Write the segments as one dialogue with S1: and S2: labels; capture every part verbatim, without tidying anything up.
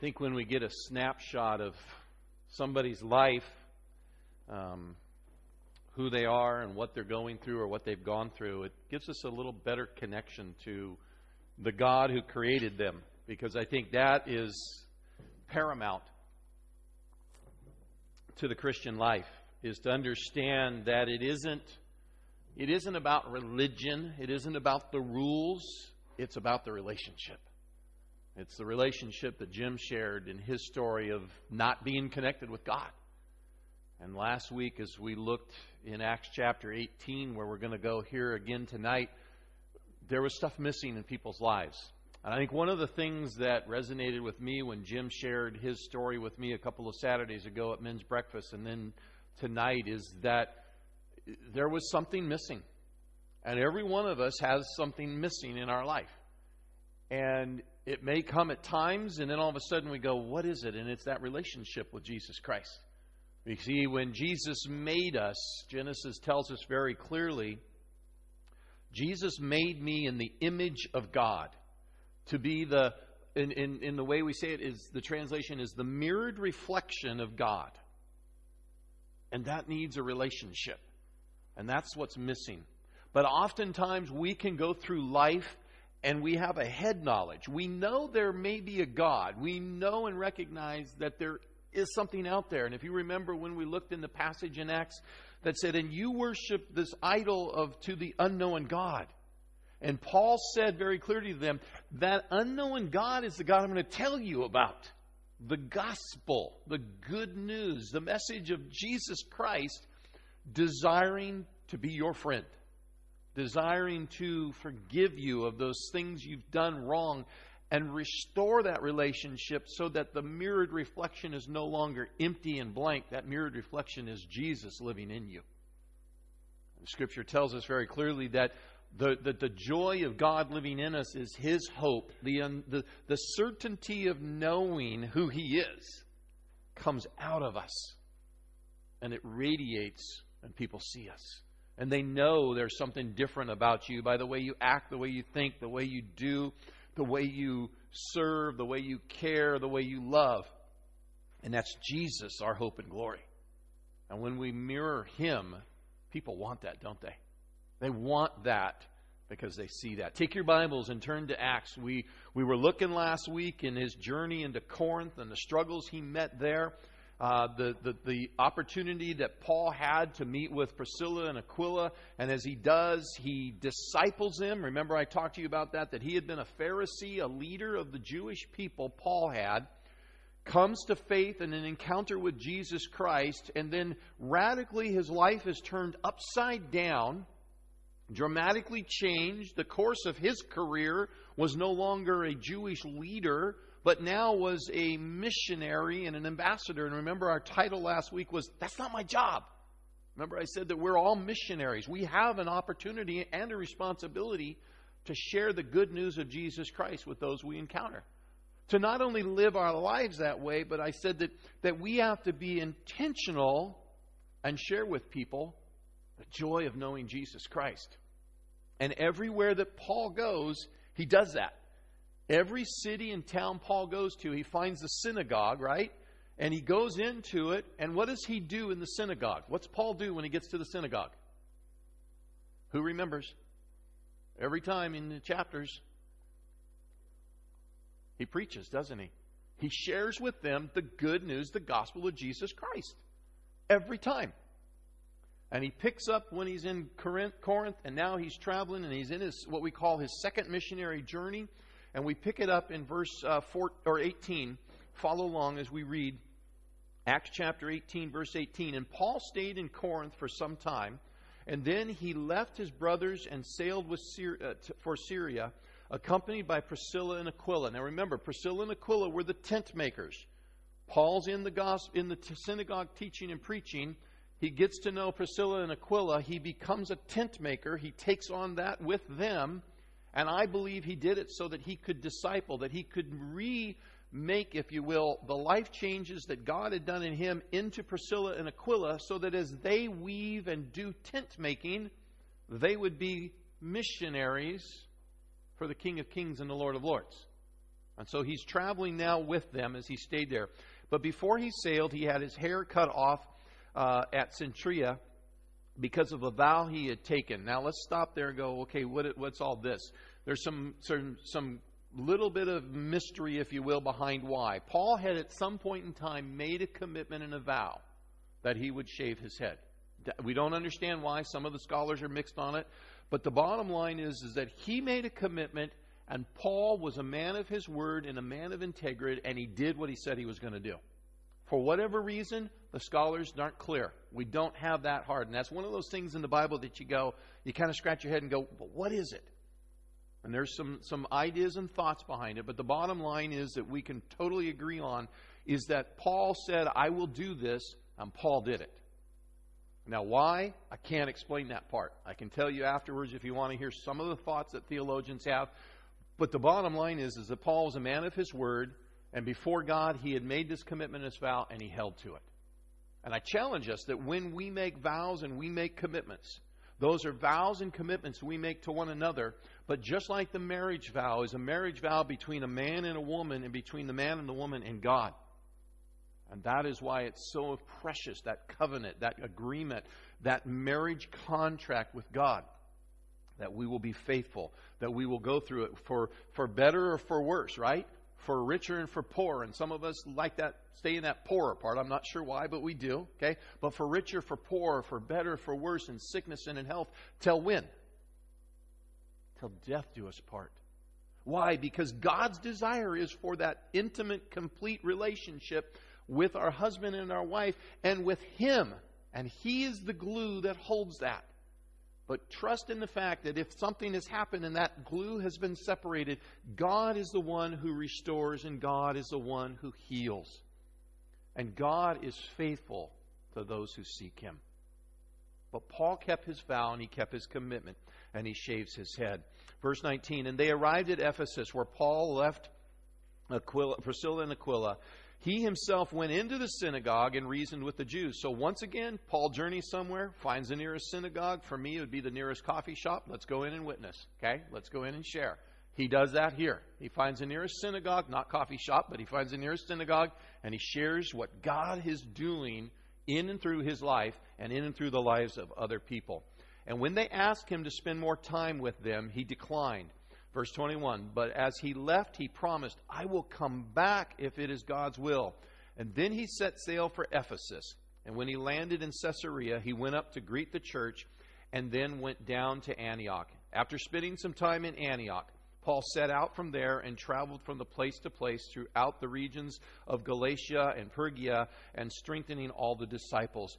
S1: think when we get a snapshot of somebody's life, um, who they are and what they're going through or what they've gone through, it gives us a little better connection to the God who created them, because I think that is paramount to the Christian life, is to understand that it isn't it isn't about religion, it isn't about the rules, it's about the relationship. It's the relationship that Jim shared in his story of not being connected with God. And last week, as we looked in Acts chapter eighteen, where we're going to go here again tonight, there was stuff missing in people's lives. And I think one of the things that resonated with me when Jim shared his story with me a couple of Saturdays ago at men's breakfast and then tonight is that there was something missing. And every one of us has something missing in our life. And it may come at times, and then all of a sudden we go, what is it? And it's that relationship with Jesus Christ. You see, when Jesus made us, Genesis tells us very clearly, Jesus made me in the image of God. To be the, in, in, in the way we say it, is the translation is the mirrored reflection of God. And that needs a relationship. And that's what's missing. But oftentimes we can go through life and we have a head knowledge. We know there may be a God. We know and recognize that there is something out there. And if you remember when we looked in the passage in Acts that said, and you worship this idol of to the unknown God. And Paul said very clearly to them, that unknown God is the God I'm going to tell you about. The gospel, the good news, the message of Jesus Christ, desiring to be your friend. Desiring to forgive you of those things you've done wrong and restore that relationship so that the mirrored reflection is no longer empty and blank. That mirrored reflection is Jesus living in you. The Scripture tells us very clearly that the, the, the joy of God living in us is His hope. The, the, the certainty of knowing who He is comes out of us. And it radiates when people see us. And they know there's something different about you by the way you act, the way you think, the way you do, the way you serve, the way you care, the way you love. And that's Jesus, our hope and glory. And when we mirror Him, people want that, don't they? They want that because they see that. Take your Bibles and turn to Acts. We, we were looking last week in his journey into Corinth and the struggles he met there. Uh, the, the, the opportunity that Paul had to meet with Priscilla and Aquila. And as he does, he disciples them. Remember I talked to you about that, that he had been a Pharisee, a leader of the Jewish people, Paul had. Comes to faith in an encounter with Jesus Christ. And then radically his life is turned upside down. Dramatically changed. The course of his career was no longer a Jewish leader, but now was a missionary and an ambassador. And remember our title last week was, that's not my job. Remember I said that we're all missionaries. We have an opportunity and a responsibility to share the good news of Jesus Christ with those we encounter. To not only live our lives that way, but I said that, that we have to be intentional and share with people the joy of knowing Jesus Christ. And everywhere that Paul goes, he does that. Every city and town Paul goes to, he finds a synagogue, right? And he goes into it, and what does he do in the synagogue? What's Paul do when he gets to the synagogue? Who remembers? Every time in the chapters, he preaches, doesn't he? He shares with them the good news, the gospel of Jesus Christ. Every time. And he picks up when he's in Corinth, and now he's traveling, and he's in his what we call his second missionary journey. And we pick it up in verse uh, four, or eighteen. Follow along as we read Acts chapter eighteen, verse eighteen. And Paul stayed in Corinth for some time, and then he left his brothers and sailed with Syria, uh, to, for Syria, accompanied by Priscilla and Aquila. Now remember, Priscilla and Aquila were the tent makers. Paul's in the gospel, in the synagogue teaching and preaching. He gets to know Priscilla and Aquila. He becomes a tent maker. He takes on that with them. And I believe he did it so that he could disciple, that he could remake, if you will, the life changes that God had done in him into Priscilla and Aquila, so that as they weave and do tent making, they would be missionaries for the King of Kings and the Lord of Lords. And so he's traveling now with them as he stayed there. But before he sailed, he had his hair cut off uh, at Cenchrea because of a vow he had taken. Now let's stop there and go, okay, what, what's all this? There's some, some, some little bit of mystery, if you will, behind why. Paul had at some point in time made a commitment and a vow that he would shave his head. We don't understand why. Some of the scholars are mixed on it. But the bottom line is, is that he made a commitment, and Paul was a man of his word and a man of integrity, and he did what he said he was going to do. For whatever reason, the scholars aren't clear. We don't have that hard. And that's one of those things in the Bible that you go, you kind of scratch your head and go, but what is it? And there's some, some ideas and thoughts behind it. But the bottom line is that we can totally agree on is that Paul said, I will do this, and Paul did it. Now, why? I can't explain that part. I can tell you afterwards if you want to hear some of the thoughts that theologians have. But the bottom line is, is that Paul was a man of his word, and before God, he had made this commitment as vow, and he held to it. And I challenge us that when we make vows and we make commitments, those are vows and commitments we make to one another. But just like the marriage vow is a marriage vow between a man and a woman, and between the man and the woman and God. And that is why it's so precious, that covenant, that agreement, that marriage contract with God, that we will be faithful, that we will go through it for, for better or for worse, right? For richer and for poor. And some of us like that, stay in that poorer part. I'm not sure why, but we do. Okay? But for richer, for poorer, for better, for worse, in sickness and in health, till when? Till death do us part. Why? Because God's desire is for that intimate, complete relationship with our husband and our wife and with Him. And He is the glue that holds that. But trust in the fact that if something has happened and that glue has been separated, God is the one who restores and God is the one who heals. And God is faithful to those who seek Him. But Paul kept his vow and he kept his commitment, and he shaves his head. Verse nineteen, and they arrived at Ephesus, where Paul left Aquila, Priscilla and Aquila. He himself went into the synagogue and reasoned with the Jews. So once again, Paul journeys somewhere, finds the nearest synagogue. For me, it would be the nearest coffee shop. Let's go in and witness. Okay? Let's go in and share. He does that here. He finds the nearest synagogue, not coffee shop, but he finds the nearest synagogue, and he shares what God is doing in and through his life and in and through the lives of other people. And when they asked him to spend more time with them, he declined. Verse twenty-one, but as he left, he promised, I will come back if it is God's will. And then he set sail for Ephesus. And when he landed in Caesarea, he went up to greet the church and then went down to Antioch. After spending some time in Antioch, Paul set out from there and traveled from the place to place throughout the regions of Galatia and Phrygia, and strengthening all the disciples.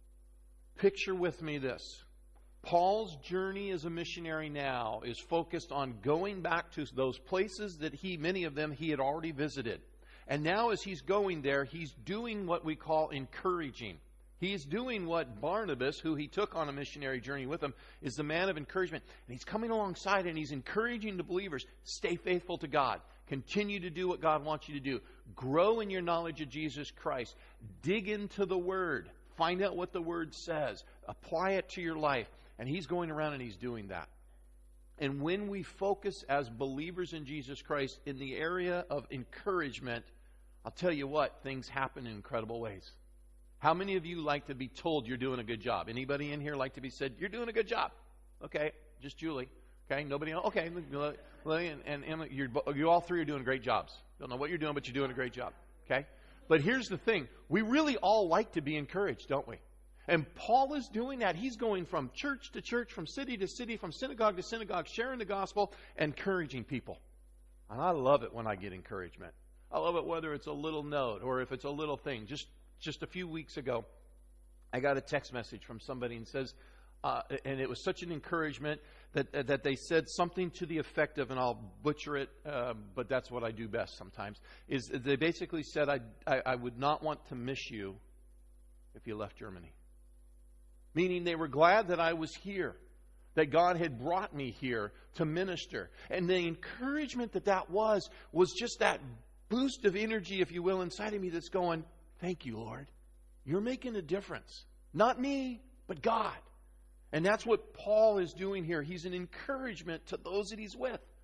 S1: Picture with me this. Paul's journey as a missionary now is focused on going back to those places that he, many of them, he had already visited. And now as he's going there, he's doing what we call encouraging. He's doing what Barnabas, who he took on a missionary journey with him, is the man of encouragement. And he's coming alongside and he's encouraging the believers, stay faithful to God. Continue to do what God wants you to do. Grow in your knowledge of Jesus Christ. Dig into the Word. Find out what the Word says. Apply it to your life. And he's going around and he's doing that. And when we focus as believers in Jesus Christ in the area of encouragement, I'll tell you what, things happen in incredible ways. How many of you like to be told you're doing a good job? Anybody in here like to be said, you're doing a good job? Okay, just Julie. Okay, nobody else? Okay, and, and Emma, you're, you all three are doing great jobs. Don't know what you're doing, but you're doing a great job. Okay? But here's the thing. We really all like to be encouraged, don't we? And Paul is doing that. He's going from church to church, from city to city, from synagogue to synagogue, sharing the gospel, encouraging people. And I love it when I get encouragement. I love it whether it's a little note or if it's a little thing. Just just a few weeks ago, I got a text message from somebody and says, uh, and it was such an encouragement that that they said something to the effect of, and I'll butcher it, uh, but that's what I do best sometimes, is they basically said, I, I, I would not want to miss you if you left Germany. Meaning they were glad that I was here, that God had brought me here to minister. And the encouragement that that was, was just that boost of energy, if you will, inside of me that's going, thank you, Lord. You're making a difference. Not me, but God. And that's what Paul is doing here. He's an encouragement to those that he's with.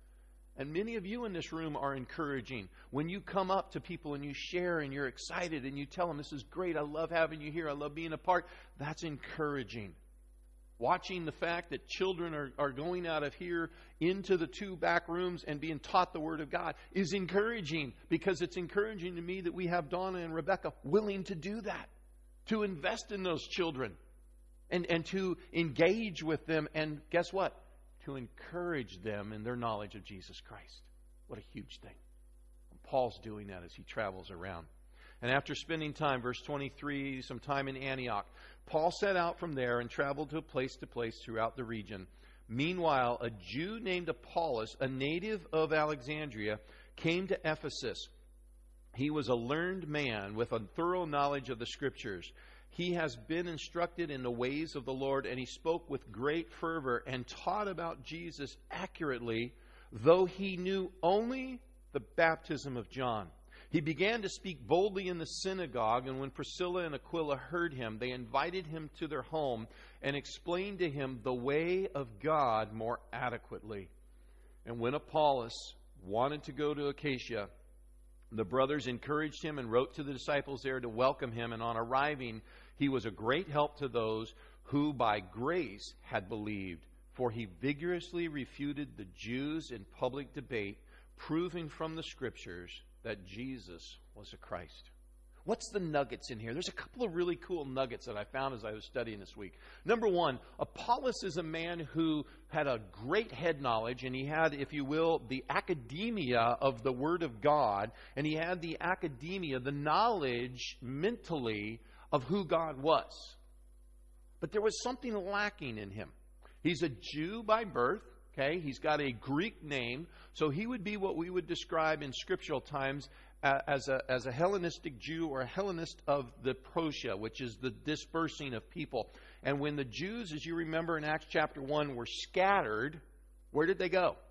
S1: And many of you in this room are encouraging. When you come up to people and you share and you're excited and you tell them, this is great, I love having you here, I love being a part, that's encouraging. Watching the fact that children are, are going out of here into the two back rooms and being taught the Word of God is encouraging, because it's encouraging to me that we have Donna and Rebecca willing to do that, to invest in those children and, and to engage with them. And guess what? To encourage them in their knowledge of Jesus Christ. What a huge thing. And Paul's doing that as he travels around. And after spending time, verse twenty-three, some time in Antioch, Paul set out from there and traveled to place to place throughout the region. Meanwhile, a Jew named Apollos, a native of Alexandria, came to Ephesus. He was a learned man with a thorough knowledge of the Scriptures. He has been instructed in the ways of the Lord, and he spoke with great fervor and taught about Jesus accurately, though he knew only the baptism of John. He began to speak boldly in the synagogue, and when Priscilla and Aquila heard him, they invited him to their home and explained to him the way of God more adequately. And when Apollos wanted to go to Achaia, the brothers encouraged him and wrote to the disciples there to welcome him. And on arriving, he was a great help to those who by grace had believed. For he vigorously refuted the Jews in public debate, proving from the Scriptures that Jesus was the Christ. What's the nuggets in here? There's a couple of really cool nuggets that I found as I was studying this week. Number one, Apollos is a man who had a great head knowledge, and he had, if you will, the academia of the Word of God, and he had the academia, the knowledge mentally of who God was. But there was something lacking in him. He's a Jew by birth. Okay, he's got a Greek name, so he would be what we would describe in scriptural times as a, as a Hellenistic Jew or a Hellenist of the Prosia, which is the dispersing of people. And when the Jews, as you remember in Acts chapter one, were scattered, where did they go?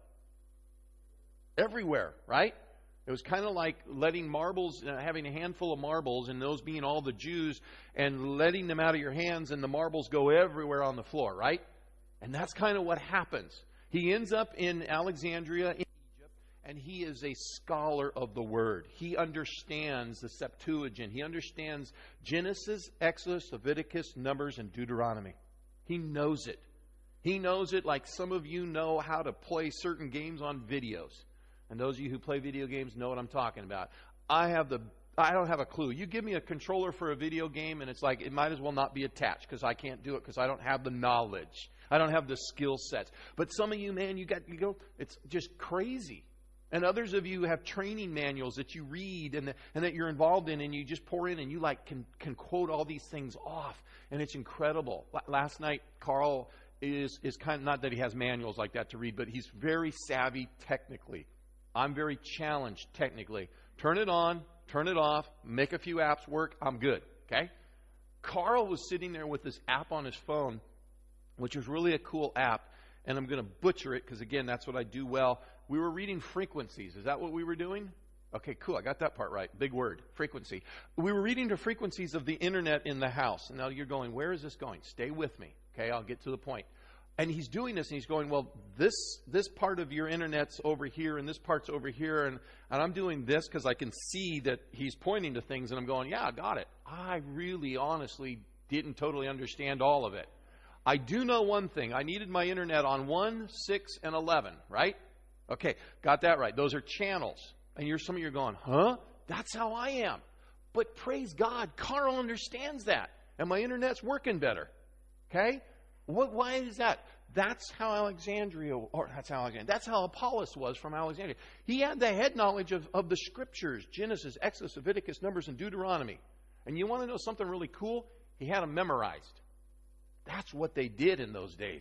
S1: Everywhere, right? It was kind of like letting marbles, uh, having a handful of marbles, and those being all the Jews, and letting them out of your hands, and the marbles go everywhere on the floor, right? And that's kind of what happens. He ends up in Alexandria, in Egypt, and he is a scholar of the Word. He understands the Septuagint. He understands Genesis, Exodus, Leviticus, Numbers, and Deuteronomy. He knows it. He knows it like some of you know how to play certain games on videos. And those of you who play video games know what I'm talking about. I have the I don't have a clue. You give me a controller for a video game, and it's like it might as well not be attached because I can't do it because I don't have the knowledge. I don't have the skill sets. But some of you, man, you got you go. It's just crazy. And others of you have training manuals that you read and, the, and that you're involved in, and you just pour in and you like can can quote all these things off, and it's incredible. Last night, Carl is is kind of, not that he has manuals like that to read, but he's very savvy technically. I'm very challenged technically. Turn it on. Turn it off, make a few apps work, I'm good, okay? Carl was sitting there with this app on his phone, which was really a cool app, and I'm going to butcher it because, again, that's what I do well. We were reading frequencies. Is that what we were doing? Okay, cool. I got that part right. Big word, frequency. We were reading the frequencies of the internet in the house. And now you're going, where is this going? Stay with me, okay? I'll get to the point. And he's doing this, and he's going, well, this this part of your internet's over here, and this part's over here, and, and I'm doing this because I can see that he's pointing to things, and I'm going, yeah, I got it. I really, honestly didn't totally understand all of it. I do know one thing. I needed my internet on one, six, and eleven, right? Okay, got that right. Those are channels. And you're some of you are going, huh? That's how I am. But praise God, Carl understands that, and my internet's working better, okay? What, why is that? That's how Alexandria, or that's how Alexandria, that's how Apollos was from Alexandria. He had the head knowledge of, of the Scriptures, Genesis, Exodus, Leviticus, Numbers, and Deuteronomy. And you want to know something really cool? He had them memorized. That's what they did in those days.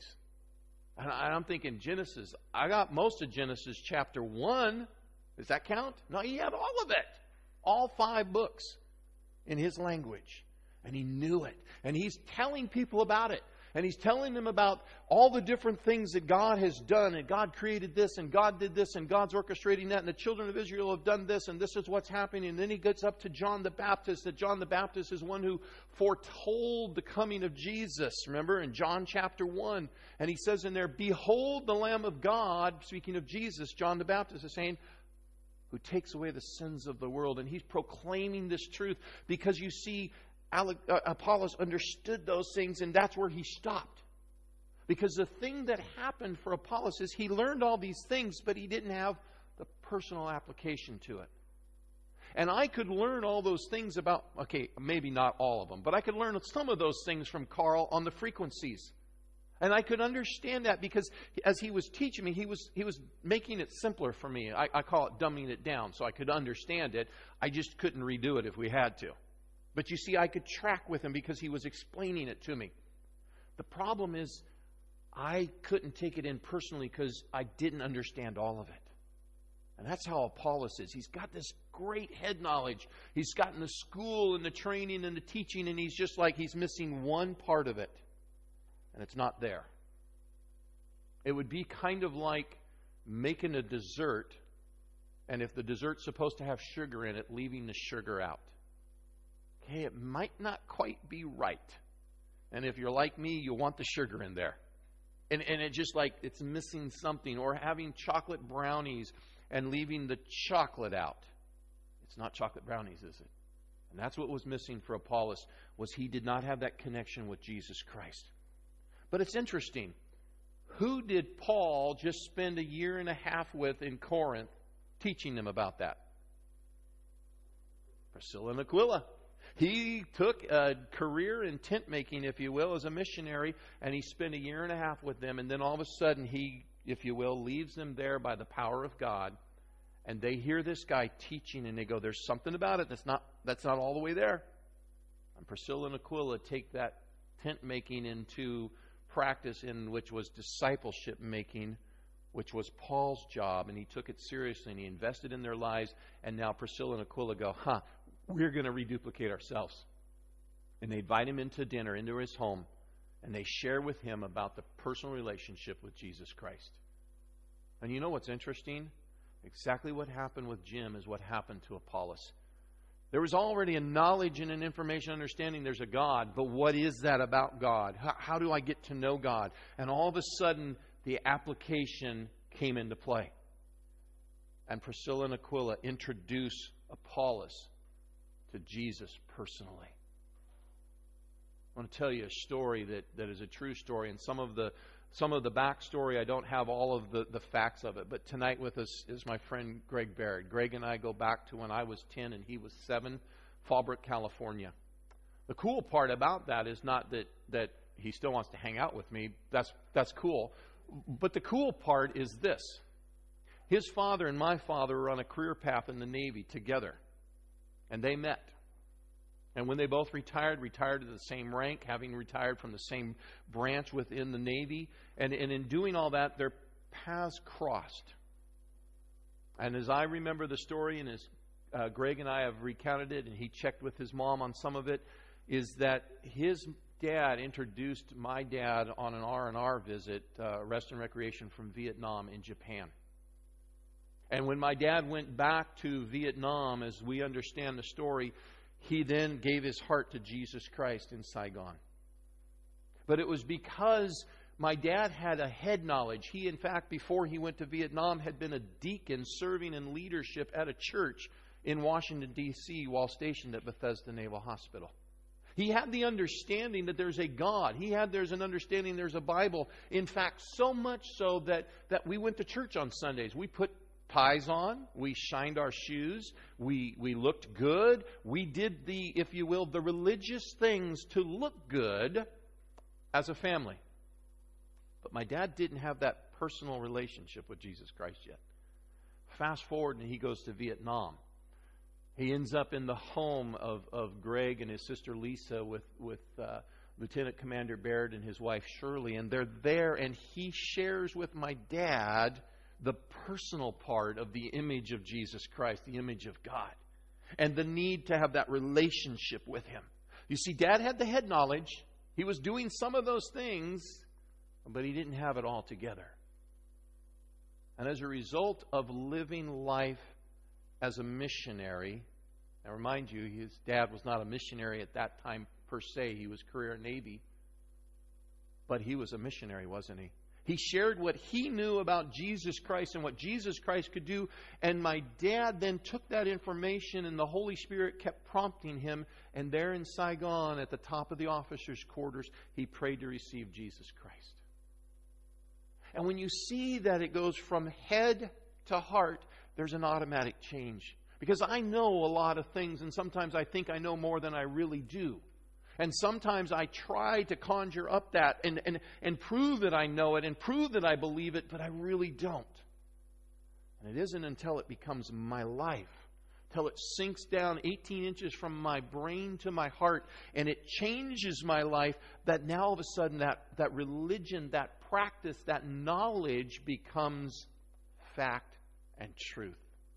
S1: And I, I'm thinking Genesis, I got most of Genesis chapter one. Does that count? No, he had all of it. All five books in his language. And he knew it. And he's telling people about it. And he's telling them about all the different things that God has done. And God created this, and God did this, and God's orchestrating that. And the children of Israel have done this, and this is what's happening. And then he gets up to John the Baptist, that John the Baptist is one who foretold the coming of Jesus. Remember in John chapter one. And he says in there, "Behold the Lamb of God," speaking of Jesus, John the Baptist is saying, "who takes away the sins of the world." And he's proclaiming this truth because you see, Apollos understood those things, and that's where he stopped. Because the thing that happened for Apollos is he learned all these things, but he didn't have the personal application to it. And I could learn all those things about, okay, maybe not all of them, but I could learn some of those things from Carl on the frequencies. And I could understand that because as he was teaching me, he was he was making it simpler for me. I, I call it dumbing it down so I could understand it. I just couldn't redo it if we had to. But you see, I could track with him because he was explaining it to me. The problem is I couldn't take it in personally because I didn't understand all of it. And that's how Apollos is. He's got this great head knowledge. He's gotten the school and the training and the teaching, and he's just like he's missing one part of it. And it's not there. It would be kind of like making a dessert, and if the dessert's supposed to have sugar in it, leaving the sugar out. Okay, it might not quite be right. And if you're like me, you want the sugar in there. And and it just like it's missing something. Or having chocolate brownies and leaving the chocolate out. It's not chocolate brownies, is it? And that's what was missing for Apollos, was he did not have that connection with Jesus Christ. But it's interesting. Who did Paul just spend a year and a half with in Corinth teaching them about that? Priscilla and Aquila. He took a career in tent making, if you will, as a missionary, and he spent a year and a half with them, and then all of a sudden he, if you will, leaves them there by the power of God, and they hear this guy teaching, and they go, there's something about it that's not that's not all the way there. And Priscilla and Aquila take that tent making into practice, in which was discipleship making, which was Paul's job, and he took it seriously, and he invested in their lives, and now Priscilla and Aquila go, huh, we're going to reduplicate ourselves. And they invite him into dinner, into his home, and they share with him about the personal relationship with Jesus Christ. And you know what's interesting? Exactly what happened with Jim is what happened to Apollos. There was already a knowledge and an information understanding there's a God, but what is that about God? How, how do I get to know God? And all of a sudden, the application came into play. And Priscilla and Aquila introduce Apollos to Jesus personally. I want to tell you a story that, that is a true story, and some of the some of the backstory, I don't have all of the, the facts of it, but tonight with us is my friend Greg Baird. Greg and I go back to when I was ten and he was seven, Fallbrook, California. The cool part about that is not that, that he still wants to hang out with me. That's that's cool. But the cool part is this. His father and my father were on a career path in the Navy together. And they met. And when they both retired, retired to the same rank, having retired from the same branch within the Navy. And, and in doing all that, their paths crossed. And as I remember the story, and as uh, Greg and I have recounted it, and he checked with his mom on some of it, is that his dad introduced my dad on an R and R visit, uh, rest and recreation from Vietnam in Japan. And when my dad went back to Vietnam, as we understand the story, he then gave his heart to Jesus Christ in Saigon. But it was because my dad had a head knowledge. He, in fact, before he went to Vietnam, had been a deacon serving in leadership at a church in Washington, D C while stationed at Bethesda Naval Hospital. He had the understanding that there's a God. He had there's an understanding there's a Bible. In fact, so much so that, that we went to church on Sundays. We put ties on, we shined our shoes, we we looked good, we did the, if you will, the religious things to look good as a family. But my dad didn't have that personal relationship with Jesus Christ yet. Fast forward and he goes to Vietnam. He ends up in the home of, of Greg and his sister Lisa with, with uh, Lieutenant Commander Baird and his wife Shirley, and they're there, and he shares with my dad the personal part of the image of Jesus Christ, the image of God, and the need to have that relationship with Him. You see, Dad had the head knowledge, He was doing some of those things, but he didn't have it all together. And as a result of living life as a missionary, I remind you, his dad was not a missionary at that time per se. He was career Navy. But he was a missionary, wasn't he? He shared what he knew about Jesus Christ and what Jesus Christ could do. And my dad then took that information, and the Holy Spirit kept prompting him. And there in Saigon, at the top of the officers' quarters, he prayed to receive Jesus Christ. And when you see that it goes from head to heart, there's an automatic change. Because I know a lot of things, and sometimes I think I know more than I really do. And sometimes I try to conjure up that and, and, and prove that I know it and prove that I believe it, but I really don't. And it isn't until it becomes my life, till it sinks down eighteen inches from my brain to my heart, and it changes my life, that now all of a sudden that, that religion, that practice, that knowledge becomes fact and truth.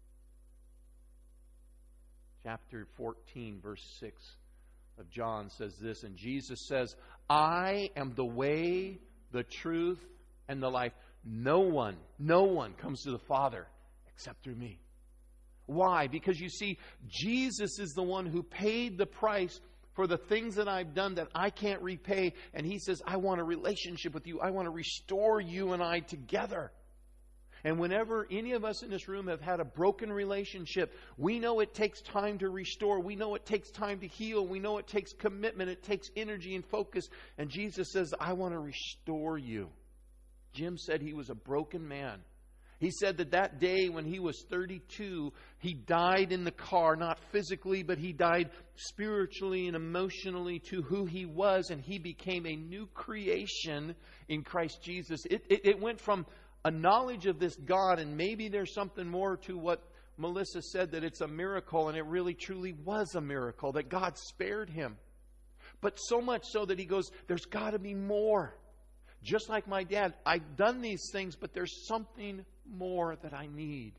S1: Chapter fourteen, verse six of John says this, and Jesus says, I am the way, the truth, and the life. No one, no one comes to the Father except through me. Why? Because you see, Jesus is the one who paid the price for the things that I've done that I can't repay. And He says, I want a relationship with you. I want to restore you and I together. And whenever any of us in this room have had a broken relationship, we know it takes time to restore. We know it takes time to heal. We know it takes commitment. It takes energy and focus. And Jesus says, I want to restore you. Jim said he was a broken man. He said that that day when he was thirty-two, he died in the car, not physically, but he died spiritually and emotionally to who he was, and he became a new creation in Christ Jesus. It, it, it went from a knowledge of this God, and maybe there's something more to what Melissa said, that it's a miracle, and it really truly was a miracle, that God spared him. But so much so that he goes, there's got to be more. Just like my dad, I've done these things, but there's something more that I need.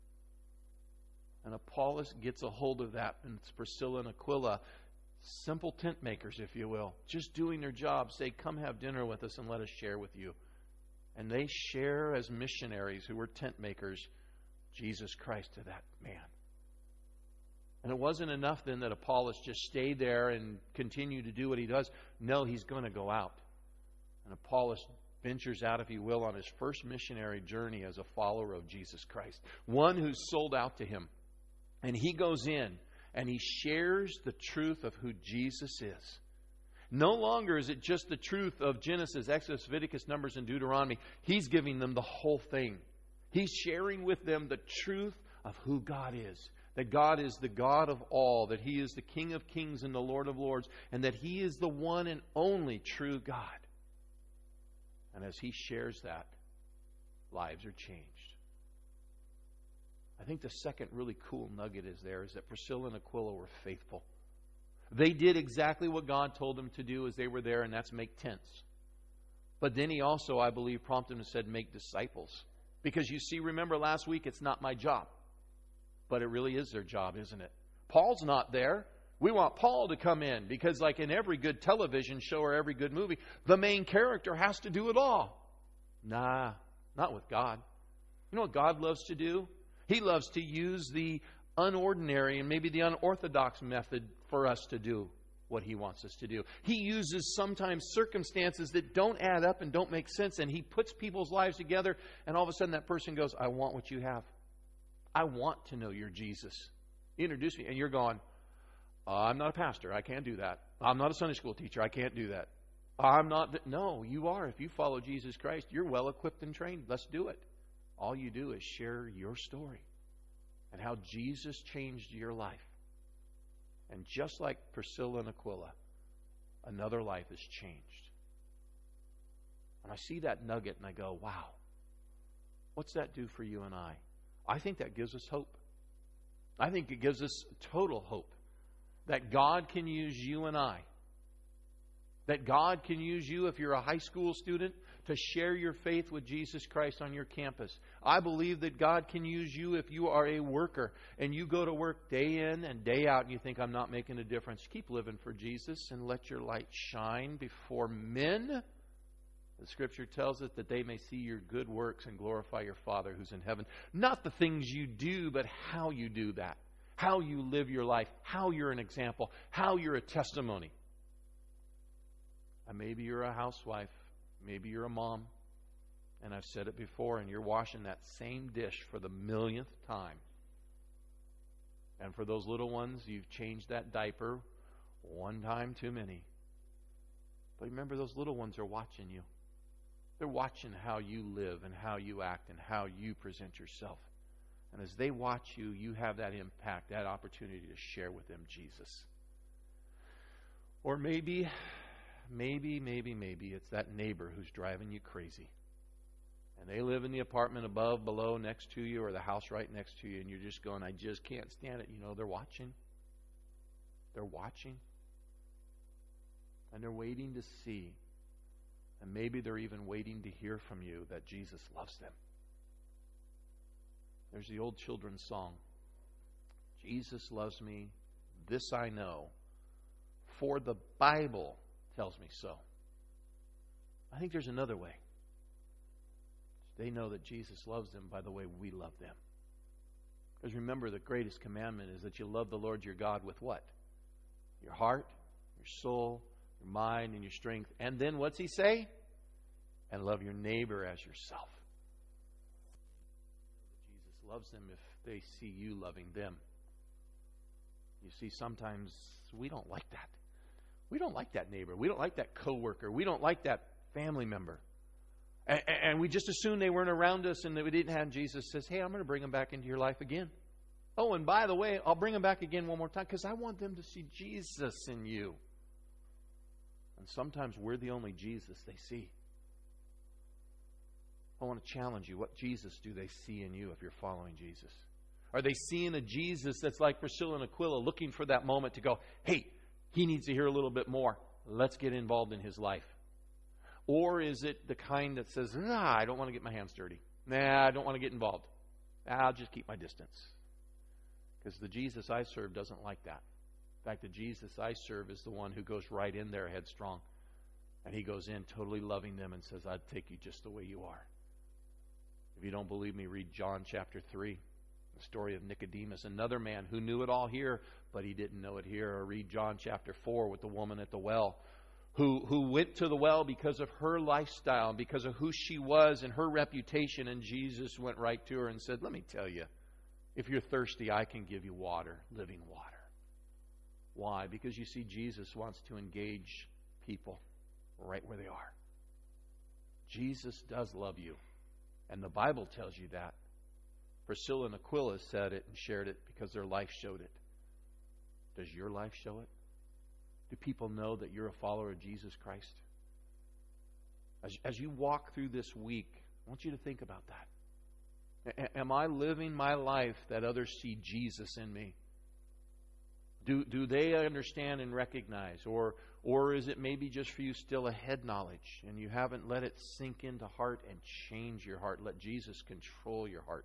S1: And Apollos gets a hold of that, and it's Priscilla and Aquila, simple tent makers, if you will, just doing their job, say, come have dinner with us and let us share with you. And they share as missionaries who were tent makers Jesus Christ to that man. And it wasn't enough then that Apollos just stayed there and continued to do what he does. No, he's going to go out. And Apollos ventures out, if you will, on his first missionary journey as a follower of Jesus Christ. One who's sold out to him. And he goes in and he shares the truth of who Jesus is. No longer is it just the truth of Genesis, Exodus, Leviticus, Numbers, and Deuteronomy. He's giving them the whole thing. He's sharing with them the truth of who God is. That God is the God of all. That He is the King of kings and the Lord of lords. And that He is the one and only true God. And as he shares that, lives are changed. I think the second really cool nugget is there is that Priscilla and Aquila were faithful. They did exactly what God told them to do as they were there, and that's make tents. But then He also, I believe, prompted them and said, make disciples. Because you see, remember last week, it's not my job. But it really is their job, isn't it? Paul's not there. We want Paul to come in because like in every good television show or every good movie, the main character has to do it all. Nah, not with God. You know what God loves to do? He loves to use the unordinary and maybe the unorthodox method for us to do what He wants us to do. He uses sometimes circumstances that don't add up and don't make sense, and He puts people's lives together, and all of a sudden that person goes, I want what you have. I want to know your Jesus. Introduce me. And you're going, Uh, I'm not a pastor. I can't do that. I'm not a Sunday school teacher. I can't do that. I'm not. Th- no, you are. If you follow Jesus Christ, you're well equipped and trained. Let's do it. All you do is share your story and how Jesus changed your life. And just like Priscilla and Aquila, another life is changed. And I see that nugget and I go, wow, what's that do for you and I? I think that gives us hope. I think it gives us total hope. That God can use you and I. That God can use you if you're a high school student to share your faith with Jesus Christ on your campus. I believe that God can use you if you are a worker and you go to work day in and day out and you think, I'm not making a difference. Keep living for Jesus and let your light shine before men. The Scripture tells us that they may see your good works and glorify your Father who's in heaven. Not the things you do, but how you do that. How you live your life. How you're an example. How you're a testimony. And maybe you're a housewife. Maybe you're a mom. And I've said it before, and you're washing that same dish for the millionth time. And for those little ones, you've changed that diaper one time too many. But remember, those little ones are watching you. They're watching how you live and how you act and how you present yourself. And as they watch you, you have that impact, that opportunity to share with them Jesus. Or maybe, maybe, maybe, maybe it's that neighbor who's driving you crazy. And they live in the apartment above, below, next to you, or the house right next to you, and you're just going, I just can't stand it. You know, they're watching. They're watching. And they're waiting to see. And maybe they're even waiting to hear from you that Jesus loves them. There's the old children's song. Jesus loves me, this I know, for the Bible tells me so. I think there's another way. They know that Jesus loves them by the way we love them. Because remember, the greatest commandment is that you love the Lord your God with what? Your heart, your soul, your mind, and your strength. And then what's he say? And love your neighbor as yourself. Jesus loves them if they see you loving them. You see, sometimes we don't like that. We don't like that neighbor. We don't like that coworker. We don't like that family member. And, and we just assume they weren't around us and that we didn't have. Jesus says, hey, I'm going to bring them back into your life again. Oh, and by the way, I'll bring them back again one more time because I want them to see Jesus in you. And sometimes we're the only Jesus they see. I want to challenge you. What Jesus do they see in you if you're following Jesus? Are they seeing a Jesus that's like Priscilla and Aquila, looking for that moment to go, hey, he needs to hear a little bit more. Let's get involved in his life. Or is it the kind that says, nah, I don't want to get my hands dirty. Nah, I don't want to get involved. I'll just keep my distance. Because the Jesus I serve doesn't like that. In fact, the Jesus I serve is the one who goes right in there headstrong. And he goes in totally loving them and says, I'd take you just the way you are. If you don't believe me, read John chapter three. The story of Nicodemus, another man who knew it all here, but he didn't know it here. Or read John chapter four with the woman at the well, who, who went to the well because of her lifestyle, because of who she was and her reputation. And Jesus went right to her and said, let me tell you, if you're thirsty, I can give you water, living water. Why? Because you see, Jesus wants to engage people right where they are. Jesus does love you. And the Bible tells you that. Priscilla and Aquila said it and shared it because their life showed it. Does your life show it? Do people know that you're a follower of Jesus Christ? As, as you walk through this week, I want you to think about that. A- am I living my life that others see Jesus in me? Do, do they understand and recognize? Or, or is it maybe just for you still a head knowledge and you haven't let it sink into heart and change your heart? Let Jesus control your heart.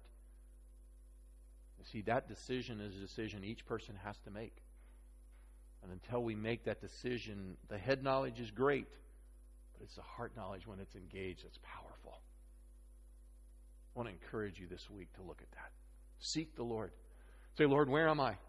S1: You see, that decision is a decision each person has to make. And until we make that decision, the head knowledge is great, but it's the heart knowledge when it's engaged that's powerful. I want to encourage you this week to look at that. Seek the Lord. Say, Lord, where am I?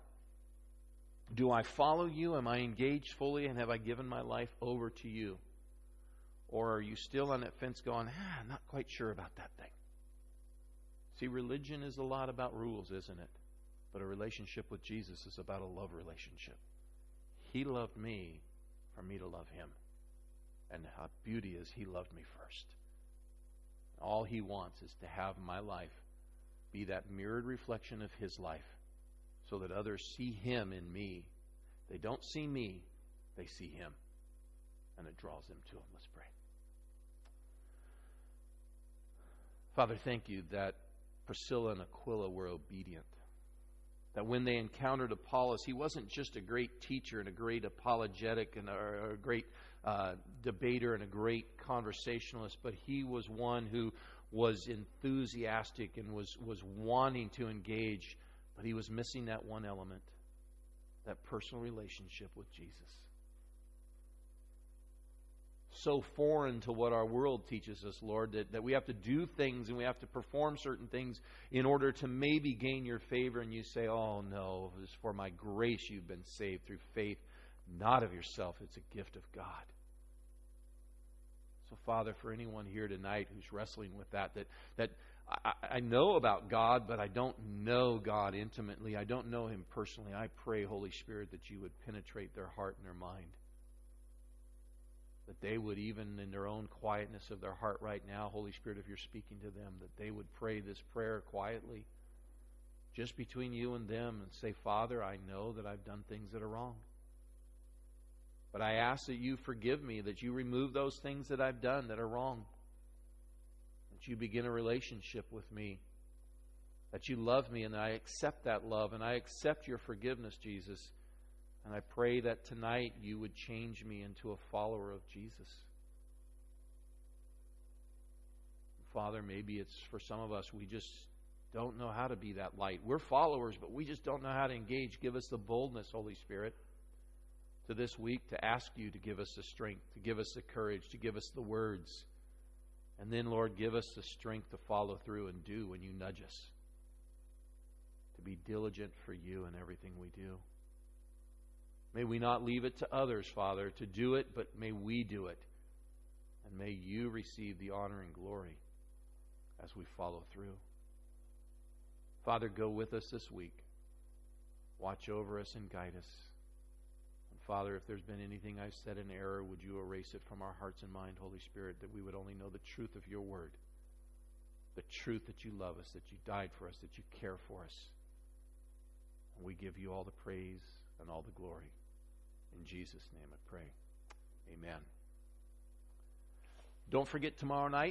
S1: Do I follow you? Am I engaged fully? And have I given my life over to you? Or are you still on that fence going, ah, I'm not quite sure about that thing? See, religion is a lot about rules, isn't it? But a relationship with Jesus is about a love relationship. He loved me for me to love him. And how beauty is he loved me first. All he wants is to have my life be that mirrored reflection of his life so that others see him in me. They don't see me, they see him. And it draws them to him. Let's pray. Father, thank you that Priscilla and Aquila were obedient. That when they encountered Apollos, he wasn't just a great teacher and a great apologetic and a, a great uh, debater and a great conversationalist, but he was one who was enthusiastic and was, was wanting to engage, but he was missing that one element, that personal relationship with Jesus. So foreign to what our world teaches us, Lord, that, that we have to do things and we have to perform certain things in order to maybe gain your favor. And you say, oh no, it is for my grace you've been saved through faith, not of yourself. It's a gift of God. So Father, for anyone here tonight who's wrestling with that, that, that I, I know about God, but I don't know God intimately. I don't know Him personally. I pray, Holy Spirit, that you would penetrate their heart and their mind. That they would, even in their own quietness of their heart right now, Holy Spirit, if you're speaking to them, that they would pray this prayer quietly, just between you and them, and say, Father, I know that I've done things that are wrong. But I ask that you forgive me, that you remove those things that I've done that are wrong. That you begin a relationship with me. That you love me, and I accept that love, and I accept your forgiveness, Jesus. And I pray that tonight you would change me into a follower of Jesus. Father, maybe it's for some of us, we just don't know how to be that light. We're followers, but we just don't know how to engage. Give us the boldness, Holy Spirit, to this week to ask you to give us the strength, to give us the courage, to give us the words. And then, Lord, give us the strength to follow through and do when you nudge us. To be diligent for you in everything we do. May we not leave it to others, Father, to do it, but may we do it. And may you receive the honor and glory as we follow through. Father, go with us this week. Watch over us and guide us. And Father, if there's been anything I've said in error, would you erase it from our hearts and mind, Holy Spirit, that we would only know the truth of your word. The truth that you love us, that you died for us, that you care for us. And we give you all the praise and all the glory. In Jesus' name I pray. Amen. Don't forget tomorrow night.